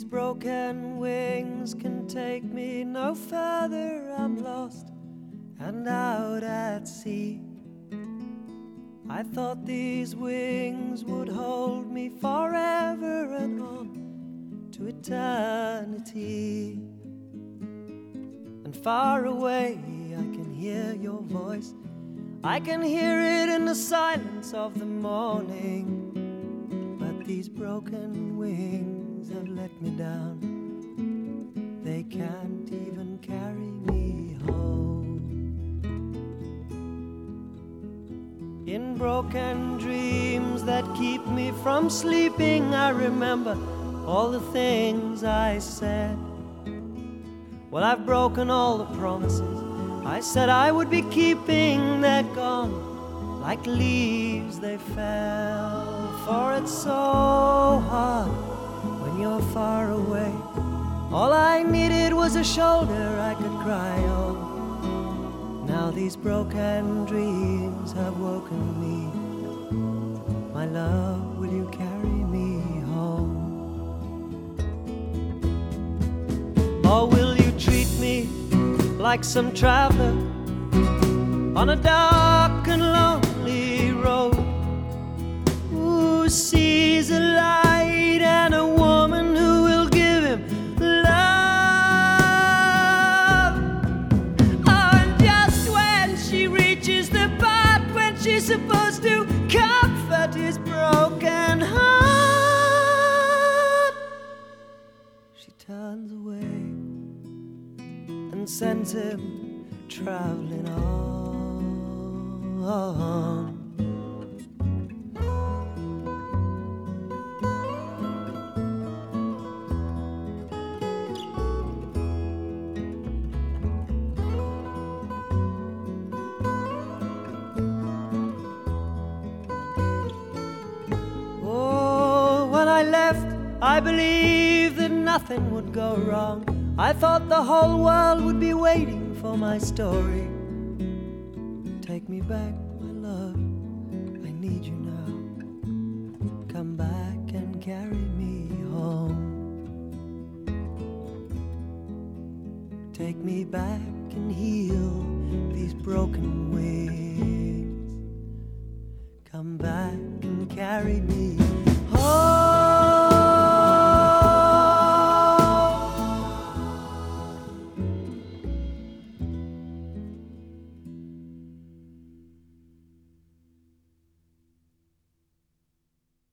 broken wings can take me no further. I'm lost and out at sea. I thought these wings would hold me forever and on to eternity. And far away I can hear your voice. I can hear it in the silence of the morning. But these broken wings have let me down. They can't even carry me home. In broken dreams that keep me from sleeping, I remember all the things I said. Well, I've broken all the promises I said I would be keeping. They're gone like leaves they fell. For it's so hard when you're far away. All I needed was a shoulder I could cry on. Now these broken dreams have woken me. My love, will you carry me home? Or will you treat me like some traveler on a dark and lonely road, who sees a light and a woman who will give him love? Oh, and just when she reaches the part when she's supposed to comfort his broken heart, she turns away and sends him traveling on. Oh, when I left, I believed that nothing would go wrong. I thought the whole world would be waiting for my story. Take me back, my love, I need you now. Come back and carry me home. Take me back and heal these broken